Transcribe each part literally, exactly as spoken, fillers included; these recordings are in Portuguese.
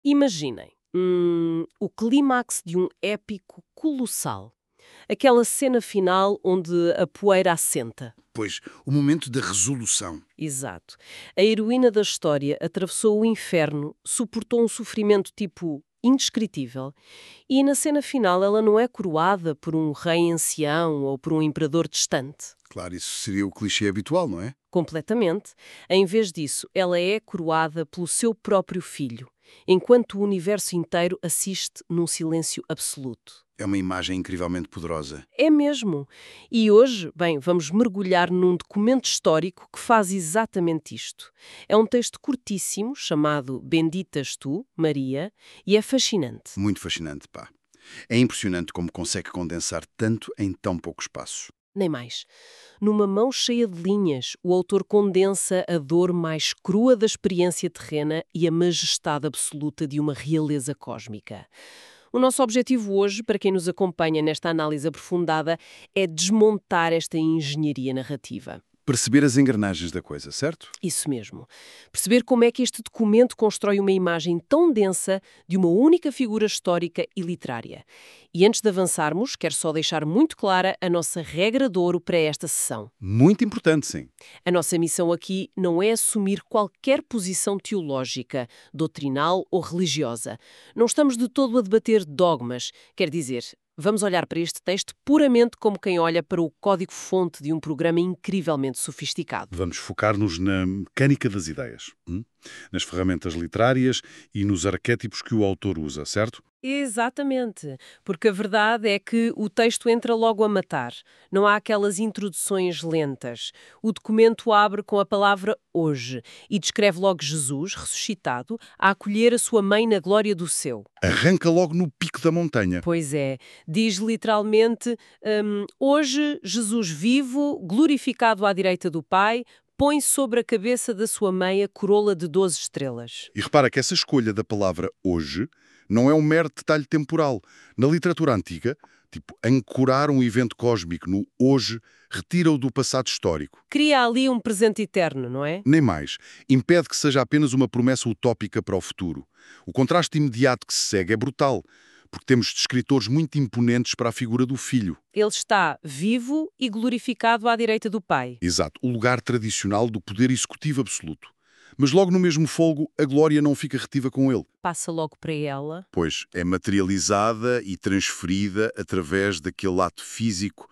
Imaginem, hum, o clímax de um épico colossal. Aquela cena final onde a poeira assenta. Pois, o momento da resolução. Exato. A heroína da história atravessou o inferno, suportou um sofrimento tipo indescritível, e na cena final ela não é coroada por um rei ancião ou por um imperador distante. Claro, isso seria o clichê habitual, não é? Completamente. Em vez disso, ela é coroada pelo seu próprio filho, enquanto o universo inteiro assiste num silêncio absoluto. É uma imagem incrivelmente poderosa. É mesmo. E hoje, bem, vamos mergulhar num documento histórico que faz exatamente isto. É um texto curtíssimo, chamado Benditas Tu, Maria, e é fascinante. Muito fascinante, pá. É impressionante como consegue condensar tanto em tão pouco espaço. Nem mais. Numa mão cheia de linhas, o autor condensa a dor mais crua da experiência terrena e a majestade absoluta de uma realeza cósmica. O nosso objetivo hoje, para quem nos acompanha nesta análise aprofundada, é desmontar esta engenharia narrativa. Perceber as engrenagens da coisa, certo? Isso mesmo. Perceber como é que este documento constrói uma imagem tão densa de uma única figura histórica e literária. E antes de avançarmos, quero só deixar muito clara a nossa regra de ouro para esta sessão. Muito importante, sim. A nossa missão aqui não é assumir qualquer posição teológica, doutrinal ou religiosa. Não estamos de todo a debater dogmas, quer dizer, vamos olhar para este texto puramente como quem olha para o código-fonte de um programa incrivelmente sofisticado. Vamos focar-nos na mecânica das ideias, hum? Nas ferramentas literárias e nos arquétipos que o autor usa, certo? Exatamente, porque a verdade é que o texto entra logo a matar. Não há aquelas introduções lentas. O documento abre com a palavra hoje e descreve logo Jesus, ressuscitado, a acolher a sua mãe na glória do céu. Arranca logo no pico da montanha. Pois é, diz literalmente, hum, hoje Jesus vivo, glorificado à direita do Pai, põe sobre a cabeça da sua mãe a coroa de doze estrelas. E repara que essa escolha da palavra hoje não é um mero detalhe temporal. Na literatura antiga, tipo, ancorar um evento cósmico no hoje retira-o do passado histórico. Cria ali um presente eterno, não é? Nem mais. Impede que seja apenas uma promessa utópica para o futuro. O contraste imediato que se segue é brutal, porque temos escritores muito imponentes para a figura do filho. Ele está vivo e glorificado à direita do Pai. Exato, o lugar tradicional do poder executivo absoluto. Mas logo no mesmo folgo, a glória não fica retiva com ele. Passa logo para ela. Pois é materializada e transferida através daquele ato físico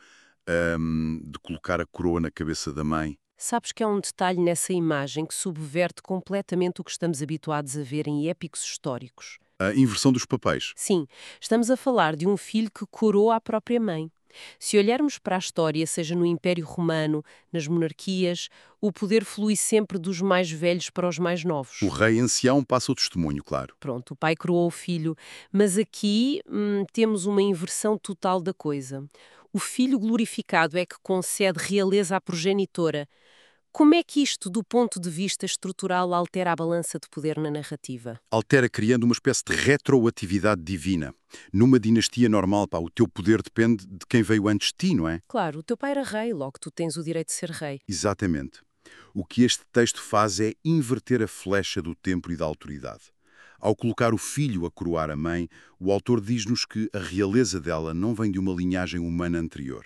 hum, de colocar a coroa na cabeça da mãe. Sabes que há um detalhe nessa imagem que subverte completamente o que estamos habituados a ver em épicos históricos. A inversão dos papéis. Sim, estamos a falar de um filho que coroa a própria mãe. Se olharmos para a história, seja no Império Romano, nas monarquias, o poder flui sempre dos mais velhos para os mais novos. O rei ancião passa o testemunho, claro. Pronto, o pai coroou o filho, mas aqui hum, temos uma inversão total da coisa. O filho glorificado é que concede realeza à progenitora. Como é que isto, do ponto de vista estrutural, altera a balança de poder na narrativa? Altera criando uma espécie de retroatividade divina. Numa dinastia normal, pá, o teu poder depende de quem veio antes de ti, não é? Claro, o teu pai era rei, logo tu tens o direito de ser rei. Exatamente. O que este texto faz é inverter a flecha do tempo e da autoridade. Ao colocar o filho a coroar a mãe, o autor diz-nos que a realeza dela não vem de uma linhagem humana anterior.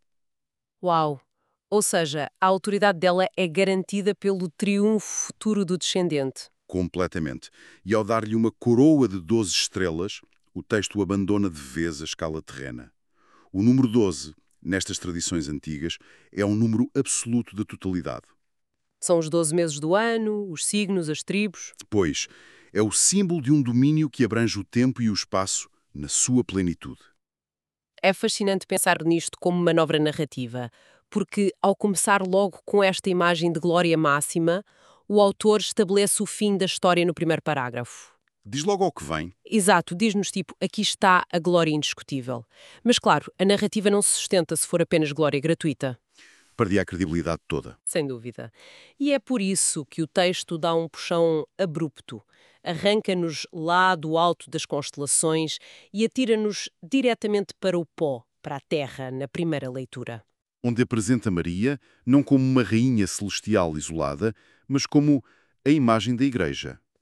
Uau! Ou seja, a autoridade dela é garantida pelo triunfo futuro do descendente. Completamente. E ao dar-lhe uma coroa de doze estrelas, o texto abandona de vez a escala terrena. O número doze, nestas tradições antigas, é um número absoluto da totalidade. São os doze meses do ano, os signos, as tribos. Pois, é o símbolo de um domínio que abrange o tempo e o espaço na sua plenitude. É fascinante pensar nisto como manobra narrativa, porque, ao começar logo com esta imagem de glória máxima, o autor estabelece o fim da história no primeiro parágrafo. Diz logo ao que vem. Exato, diz-nos tipo, aqui está a glória indiscutível. Mas claro, a narrativa não se sustenta se for apenas glória gratuita. Perdia a credibilidade toda. Sem dúvida. E é por isso que o texto dá um puxão abrupto. Arranca-nos lá do alto das constelações e atira-nos diretamente para o pó, para a terra, na primeira leitura. Onde apresenta Maria não como uma rainha celestial isolada, mas como a imagem da Igreja.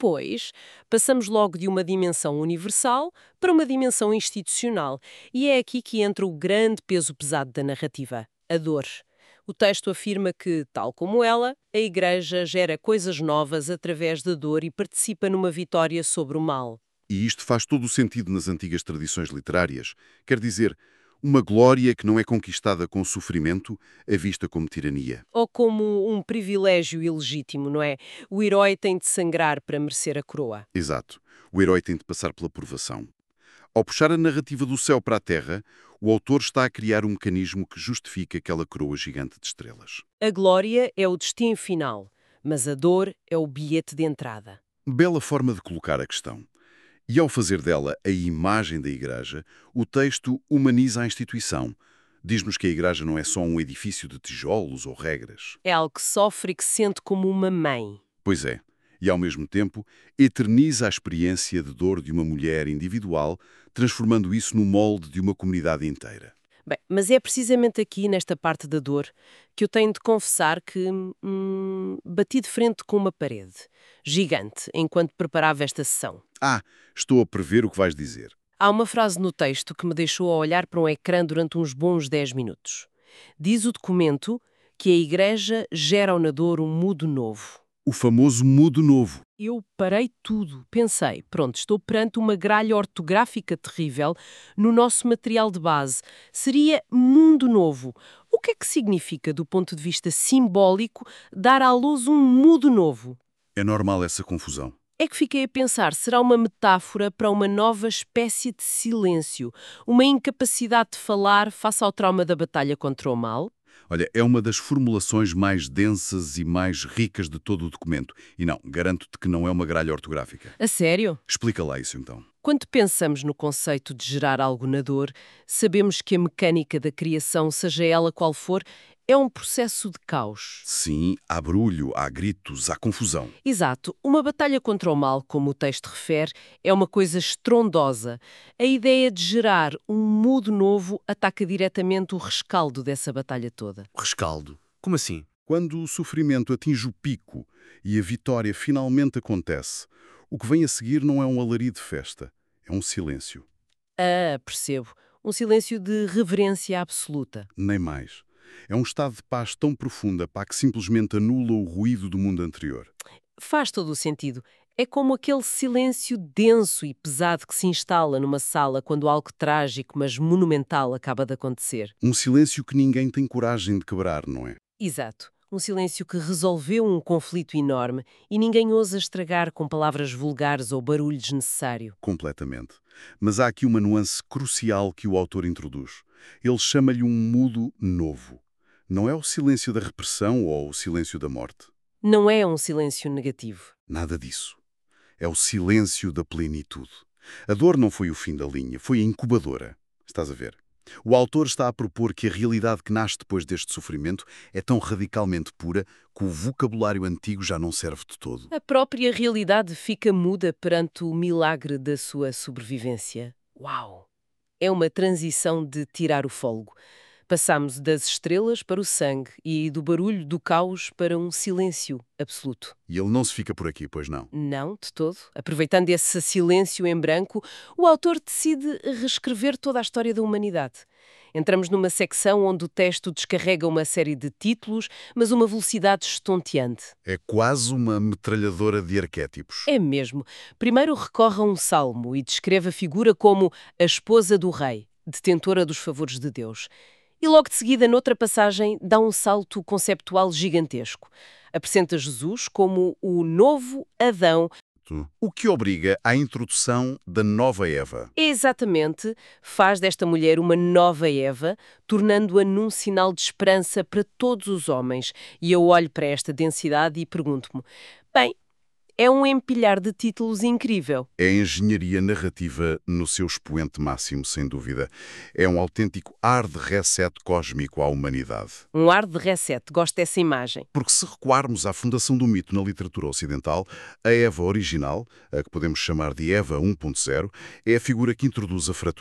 Pois, passamos logo de uma dimensão universal para uma dimensão institucional. E é aqui que entra o grande peso pesado da narrativa, a dor. O texto afirma que, tal como ela, a Igreja gera coisas novas através da dor e participa numa vitória sobre o mal. E isto faz todo o sentido nas antigas tradições literárias. Quer dizer, uma glória que não é conquistada com sofrimento é vista como tirania. Ou como um privilégio ilegítimo, não é? O herói tem de sangrar para merecer a coroa. Exato. O herói tem de passar pela provação. Ao puxar a narrativa do céu para a terra, o autor está a criar um mecanismo que justifica aquela coroa gigante de estrelas. A glória é o destino final, mas a dor é o bilhete de entrada. Bela forma de colocar a questão. E ao fazer dela a imagem da Igreja, o texto humaniza a instituição. Diz-nos que a Igreja não é só um edifício de tijolos ou regras. É algo que sofre e que sente como uma mãe. Pois é. E, ao mesmo tempo, eterniza a experiência de dor de uma mulher individual, transformando isso no molde de uma comunidade inteira. Bem, mas é precisamente aqui, nesta parte da dor, que eu tenho de confessar que hum, bati de frente com uma parede gigante enquanto preparava esta sessão. Ah, estou a prever o que vais dizer. Há uma frase no texto que me deixou a olhar para um ecrã durante uns bons dez minutos. Diz o documento que a Igreja gera na dor um mudo novo. O famoso mudo novo. Eu parei tudo. Pensei, pronto, estou perante uma gralha ortográfica terrível no nosso material de base. Seria mundo novo. O que é que significa, do ponto de vista simbólico, dar à luz um mudo novo? É normal essa confusão. É que fiquei a pensar, será uma metáfora para uma nova espécie de silêncio? Uma incapacidade de falar face ao trauma da batalha contra o mal? Olha, é uma das formulações mais densas e mais ricas de todo o documento. E não, garanto-te que não é uma gralha ortográfica. A sério? Explica lá isso então. Quando pensamos no conceito de gerar algo na dor, sabemos que a mecânica da criação, seja ela qual for, é um processo de caos. Sim, há barulho, há gritos, há confusão. Exato. Uma batalha contra o mal, como o texto refere, é uma coisa estrondosa. A ideia de gerar um mudo novo ataca diretamente o rescaldo dessa batalha toda. Rescaldo? Como assim? Quando o sofrimento atinge o pico e a vitória finalmente acontece, o que vem a seguir não é um alarido de festa, é um silêncio. Ah, percebo. Um silêncio de reverência absoluta. Nem mais. É um estado de paz tão profunda, pá, que simplesmente anula o ruído do mundo anterior. Faz todo o sentido. É como aquele silêncio denso e pesado que se instala numa sala quando algo trágico, mas monumental, acaba de acontecer. Um silêncio que ninguém tem coragem de quebrar, não é? Exato. Um silêncio que resolveu um conflito enorme e ninguém ousa estragar com palavras vulgares ou barulho desnecessário. Completamente. Mas há aqui uma nuance crucial que o autor introduz. Ele chama-lhe um mudo novo. Não é o silêncio da repressão ou o silêncio da morte. Não é um silêncio negativo. Nada disso. É o silêncio da plenitude. A dor não foi o fim da linha, foi a incubadora. Estás a ver? O autor está a propor que a realidade que nasce depois deste sofrimento é tão radicalmente pura que o vocabulário antigo já não serve de todo. A própria realidade fica muda perante o milagre da sua sobrevivência. Uau! É uma transição de tirar o fôlego. Passamos das estrelas para o sangue e do barulho do caos para um silêncio absoluto. E ele não se fica por aqui, pois não? Não, de todo. Aproveitando esse silêncio em branco, o autor decide reescrever toda a história da humanidade. Entramos numa secção onde o texto descarrega uma série de títulos, mas uma velocidade estonteante. É quase uma metralhadora de arquétipos. É mesmo. Primeiro recorre a um salmo e descreve a figura como a esposa do rei, detentora dos favores de Deus. E logo de seguida, noutra passagem, dá um salto conceptual gigantesco. Apresenta Jesus como o novo Adão. O que obriga à introdução da nova Eva. Exatamente, faz desta mulher uma nova Eva, tornando-a num sinal de esperança para todos os homens. E eu olho para esta densidade e pergunto-me, bem, é um empilhar de títulos incrível. É a engenharia narrativa no seu expoente máximo, sem dúvida. É um autêntico ar de reset cósmico à humanidade. Um ar de reset, gosto dessa imagem. Porque se recuarmos à fundação do mito na literatura ocidental, a Eva original, a que podemos chamar de Eva um ponto zero, é a figura que introduz a fratura.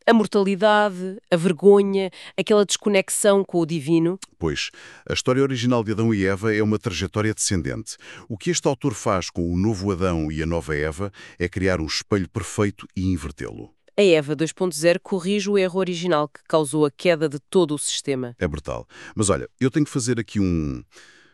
A mortalidade, a vergonha, aquela desconexão com o divino. Pois, a história original de Adão e Eva é uma trajetória descendente. O que este autor faz com o novo Adão e a nova Eva é criar um espelho perfeito e invertê-lo. A Eva dois ponto zero corrige o erro original que causou a queda de todo o sistema. É brutal. Mas olha, eu tenho que fazer aqui um,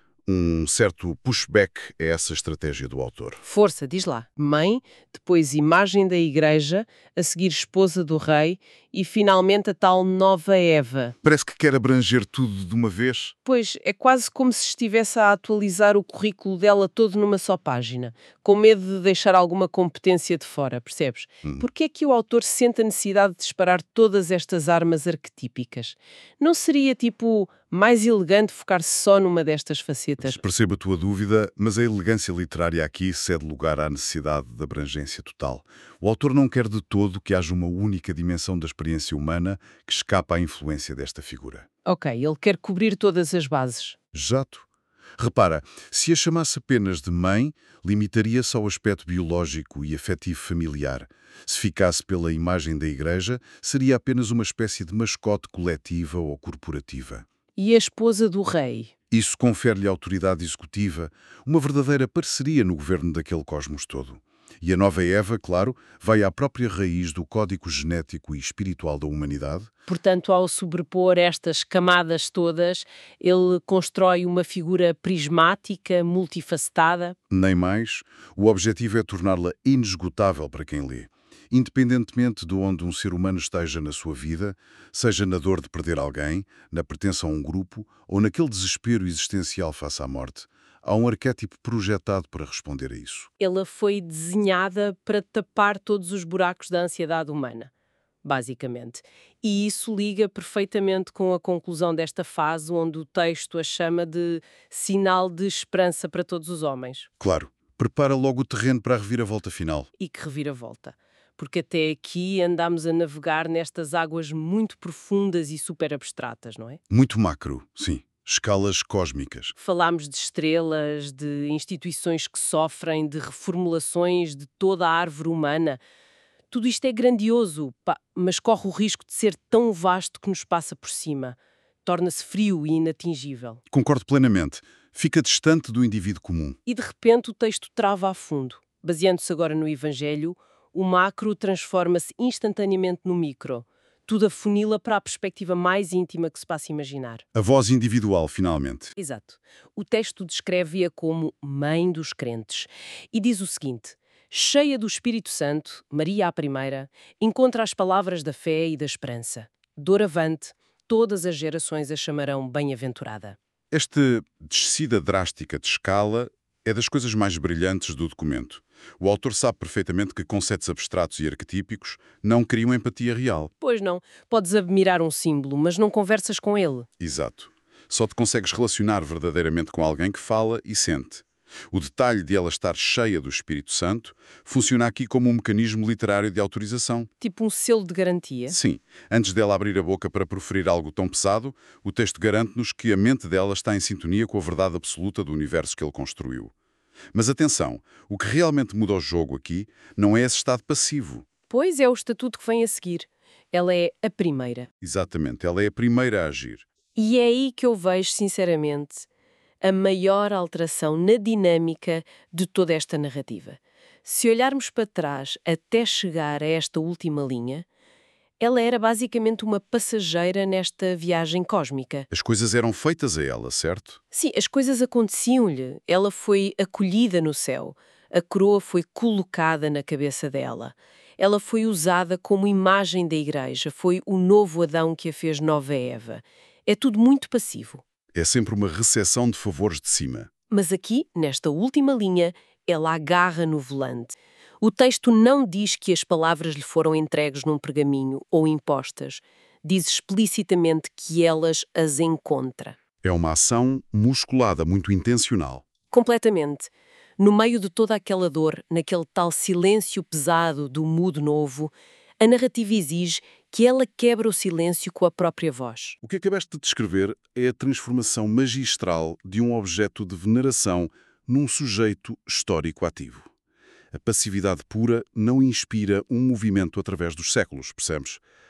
um certo pushback a essa estratégia do autor. Força, diz lá. Mãe, depois imagem da igreja, a seguir esposa do rei e finalmente a tal nova Eva. Parece que quer abranger tudo de uma vez. Pois, é quase como se estivesse a atualizar o currículo dela todo numa só página, com medo de deixar alguma competência de fora, percebes? Hum. Porque é que o autor sente a necessidade de disparar todas estas armas arquetípicas? Não seria, tipo, mais elegante focar-se só numa destas facetas? Percebo a tua dúvida, mas a elegância literária aqui cede lugar à necessidade de abrangência total. O autor não quer de todo que haja uma única dimensão da experiência humana que escapa à influência desta figura. Ok, ele quer cobrir todas as bases. Exato. Repara, se a chamasse apenas de mãe, limitaria-se ao aspecto biológico e afetivo familiar. Se ficasse pela imagem da igreja, seria apenas uma espécie de mascote coletiva ou corporativa. E a esposa do rei? Isso confere-lhe autoridade executiva, uma verdadeira parceria no governo daquele cosmos todo. E a nova Eva, claro, vai à própria raiz do código genético e espiritual da humanidade. Portanto, ao sobrepor estas camadas todas, ele constrói uma figura prismática, multifacetada. Nem mais, o objetivo é torná-la inesgotável para quem lê. Independentemente de onde um ser humano esteja na sua vida, seja na dor de perder alguém, na pertença a um grupo ou naquele desespero existencial face à morte, há um arquétipo projetado para responder a isso. Ela foi desenhada para tapar todos os buracos da ansiedade humana, basicamente. E isso liga perfeitamente com a conclusão desta fase, onde o texto a chama de sinal de esperança para todos os homens. Claro, prepara logo o terreno para a reviravolta final. E que reviravolta. Porque até aqui andámos a navegar nestas águas muito profundas e super abstratas, não é? Muito macro, sim. Escalas cósmicas. Falámos de estrelas, de instituições que sofrem, de reformulações de toda a árvore humana. Tudo isto é grandioso, pá, mas corre o risco de ser tão vasto que nos passa por cima. Torna-se frio e inatingível. Concordo plenamente. Fica distante do indivíduo comum. E de repente o texto trava a fundo. Baseando-se agora no Evangelho, o macro transforma-se instantaneamente no micro. Tudo afunila para a perspectiva mais íntima que se possa imaginar. A voz individual, finalmente. Exato. O texto descreve-a como mãe dos crentes e diz o seguinte: cheia do Espírito Santo, Maria a primeira, encontra as palavras da fé e da esperança. Doravante, todas as gerações a chamarão bem-aventurada. Esta descida drástica de escala é das coisas mais brilhantes do documento. O autor sabe perfeitamente que conceitos abstratos e arquetípicos não criam empatia real. Pois não, podes admirar um símbolo, mas não conversas com ele. Exato. Só te consegues relacionar verdadeiramente com alguém que fala e sente. O detalhe de ela estar cheia do Espírito Santo funciona aqui como um mecanismo literário de autorização. Tipo um selo de garantia. Sim, antes dela abrir a boca para proferir algo tão pesado, o texto garante-nos que a mente dela está em sintonia com a verdade absoluta do universo que ele construiu. Mas atenção, o que realmente muda o jogo aqui não é esse estado passivo. Pois é o estatuto que vem a seguir. Ela é a primeira. Exatamente, ela é a primeira a agir. E é aí que eu vejo, sinceramente, a maior alteração na dinâmica de toda esta narrativa. Se olharmos para trás até chegar a esta última linha, ela era basicamente uma passageira nesta viagem cósmica. As coisas eram feitas a ela, certo? Sim, as coisas aconteciam-lhe. Ela foi acolhida no céu. A coroa foi colocada na cabeça dela. Ela foi usada como imagem da igreja. Foi o novo Adão que a fez nova Eva. É tudo muito passivo. É sempre uma recepção de favores de cima. Mas aqui, nesta última linha, ela agarra no volante. O texto não diz que as palavras lhe foram entregues num pergaminho ou impostas. Diz explicitamente que elas as encontra. É uma ação musculada, muito intencional. Completamente. No meio de toda aquela dor, naquele tal silêncio pesado do mudo novo, a narrativa exige que ela quebra o silêncio com a própria voz. O que acabaste de descrever é a transformação magistral de um objeto de veneração num sujeito histórico ativo. A passividade pura não inspira um movimento através dos séculos, percebes?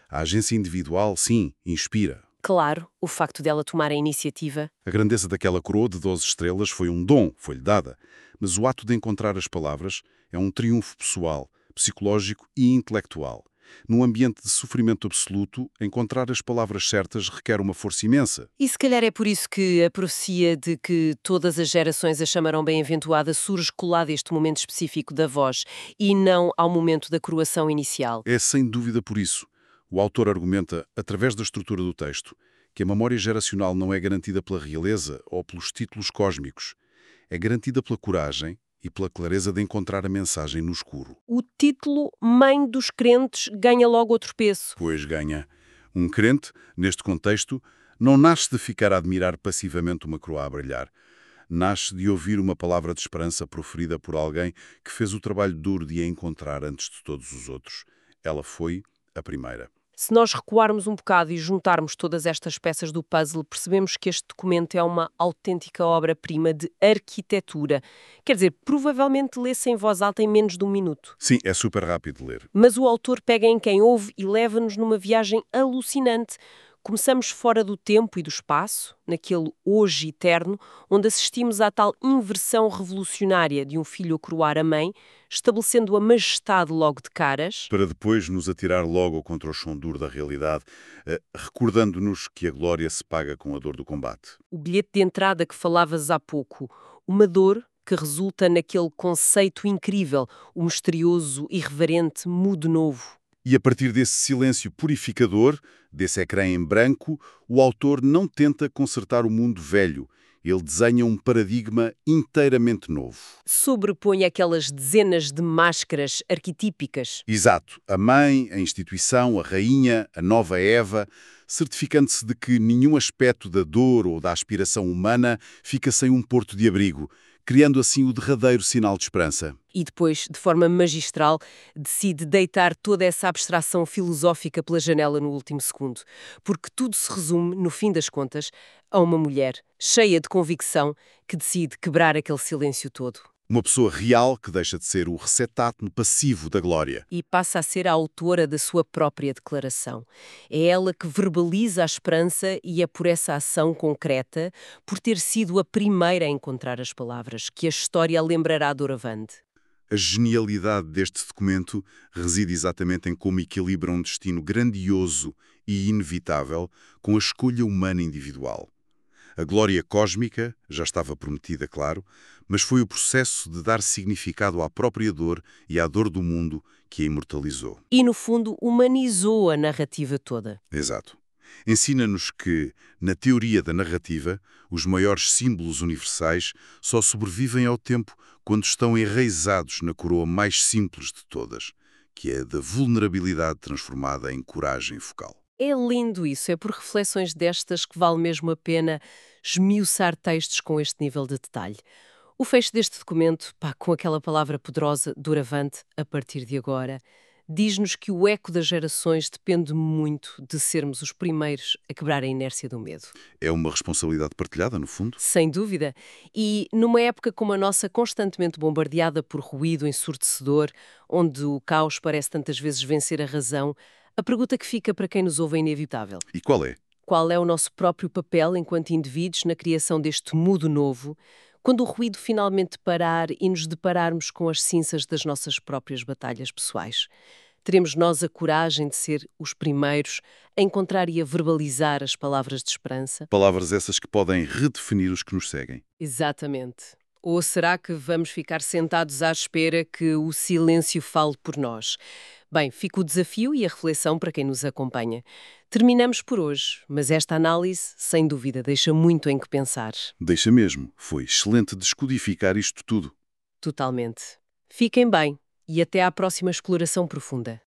A agência individual, sim, inspira. Claro, o facto dela tomar a iniciativa. A grandeza daquela coroa de doze estrelas foi um dom, foi-lhe dada. Mas o ato de encontrar as palavras é um triunfo pessoal, psicológico e intelectual. Num ambiente de sofrimento absoluto, encontrar as palavras certas requer uma força imensa. E se calhar é por isso que a profecia de que todas as gerações a chamarão bem-aventurada surge colada a este momento específico da voz e não ao momento da coroação inicial. É sem dúvida por isso. O autor argumenta, através da estrutura do texto, que a memória geracional não é garantida pela realeza ou pelos títulos cósmicos. É garantida pela coragem e pela clareza de encontrar a mensagem no escuro. O título Mãe dos Crentes ganha logo outro peso. Pois ganha. Um crente, neste contexto, não nasce de ficar a admirar passivamente uma coroa a brilhar. Nasce de ouvir uma palavra de esperança proferida por alguém que fez o trabalho duro de a encontrar antes de todos os outros. Ela foi a primeira. Se nós recuarmos um bocado e juntarmos todas estas peças do puzzle, percebemos que este documento é uma autêntica obra-prima de arquitetura. Quer dizer, provavelmente lê-se em voz alta em menos de um minuto. Sim, é super rápido de ler. Mas o autor pega em quem ouve e leva-nos numa viagem alucinante. Começamos fora do tempo e do espaço, naquele hoje eterno, onde assistimos à tal inversão revolucionária de um filho a coroar a mãe, estabelecendo a majestade logo de caras. Para depois nos atirar logo contra o chão duro da realidade, eh, recordando-nos que a glória se paga com a dor do combate. O bilhete de entrada que falavas há pouco, uma dor que resulta naquele conceito incrível, o misterioso, irreverente, mudo novo. E a partir desse silêncio purificador, desse ecrã em branco, o autor não tenta consertar o mundo velho. Ele desenha um paradigma inteiramente novo. Sobrepõe aquelas dezenas de máscaras arquetípicas. Exato. A mãe, a instituição, a rainha, a nova Eva, certificando-se de que nenhum aspecto da dor ou da aspiração humana fica sem um porto de abrigo, criando assim o derradeiro sinal de esperança. E depois, de forma magistral, decide deitar toda essa abstração filosófica pela janela no último segundo. Porque tudo se resume, no fim das contas, a uma mulher cheia de convicção que decide quebrar aquele silêncio todo. Uma pessoa real que deixa de ser o receptáculo passivo da glória. E passa a ser a autora da sua própria declaração. É ela que verbaliza a esperança e é por essa ação concreta, por ter sido a primeira a encontrar as palavras, que a história a lembrará doravante. A genialidade deste documento reside exatamente em como equilibra um destino grandioso e inevitável com a escolha humana individual. A glória cósmica já estava prometida, claro, mas foi o processo de dar significado à própria dor e à dor do mundo que a imortalizou. E, no fundo, humanizou a narrativa toda. Exato. Ensina-nos que, na teoria da narrativa, os maiores símbolos universais só sobrevivem ao tempo quando estão enraizados na coroa mais simples de todas, que é a da vulnerabilidade transformada em coragem focal. É lindo isso, é por reflexões destas que vale mesmo a pena esmiuçar textos com este nível de detalhe. O fecho deste documento, pá, com aquela palavra poderosa, doravante, a partir de agora, diz-nos que o eco das gerações depende muito de sermos os primeiros a quebrar a inércia do medo. É uma responsabilidade partilhada, no fundo? Sem dúvida. E numa época como a nossa, constantemente bombardeada por ruído ensurdecedor, onde o caos parece tantas vezes vencer a razão, a pergunta que fica para quem nos ouve é inevitável. E qual é? Qual é o nosso próprio papel enquanto indivíduos na criação deste mundo novo, quando o ruído finalmente parar e nos depararmos com as cinzas das nossas próprias batalhas pessoais? Teremos nós a coragem de ser os primeiros a encontrar e a verbalizar as palavras de esperança? Palavras essas que podem redefinir os que nos seguem. Exatamente. Ou será que vamos ficar sentados à espera que o silêncio fale por nós? Bem, fica o desafio e a reflexão para quem nos acompanha. Terminamos por hoje, mas esta análise, sem dúvida, deixa muito em que pensar. Deixa mesmo. Foi excelente descodificar isto tudo. Totalmente. Fiquem bem e até à próxima exploração profunda.